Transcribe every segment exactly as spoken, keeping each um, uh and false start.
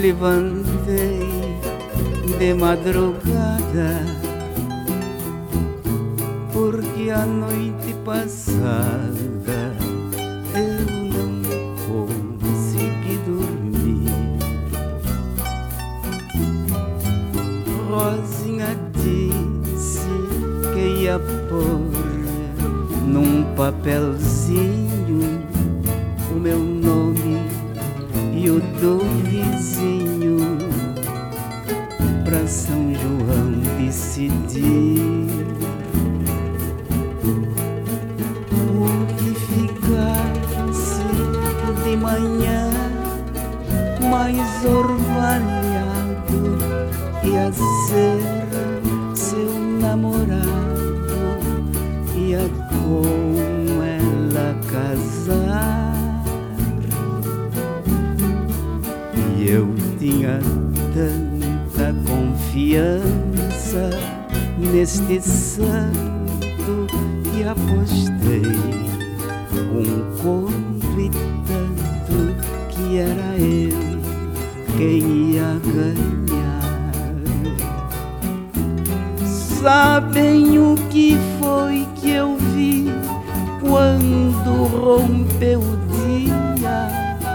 levantei de madrugada, porque a noite passada eu não consegui dormir. Rosinha disse que ia pôr num papelzinho o meu nome e o do vizinho, pra São João decidir o que ficasse de manhã mais orvalhado ia ser seu namorado, ia com ela casar. E eu tinha tanta confiança neste santo que apostei um conto e tanto que era eu quem ia ganhar. Sabem o que foi que eu vi quando rompeu o dia?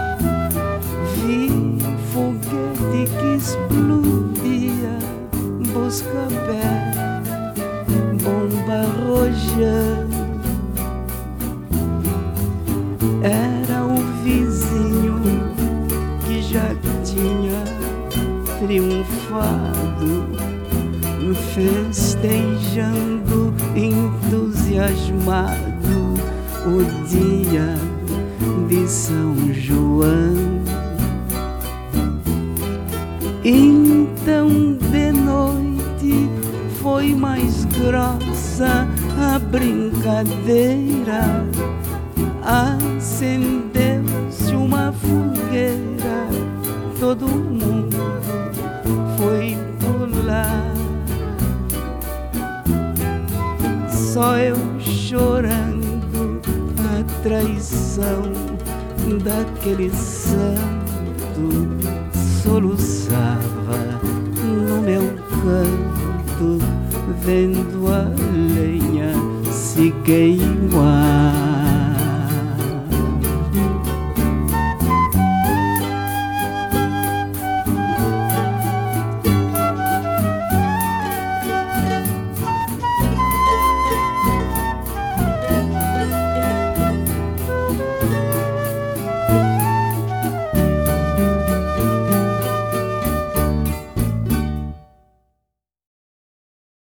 Vi foguete que explodia, Buscapé, bomba rojando. Era o vizinho que já tinha triunfado, festejando entusiasmado o dia de São João. Então de noite foi mais grossa a brincadeira, acendeu-se uma fogueira, todo mundo foi pular, só eu chorando a traição daquele santo, soluçava no meu canto, vendo a lenha se queimar.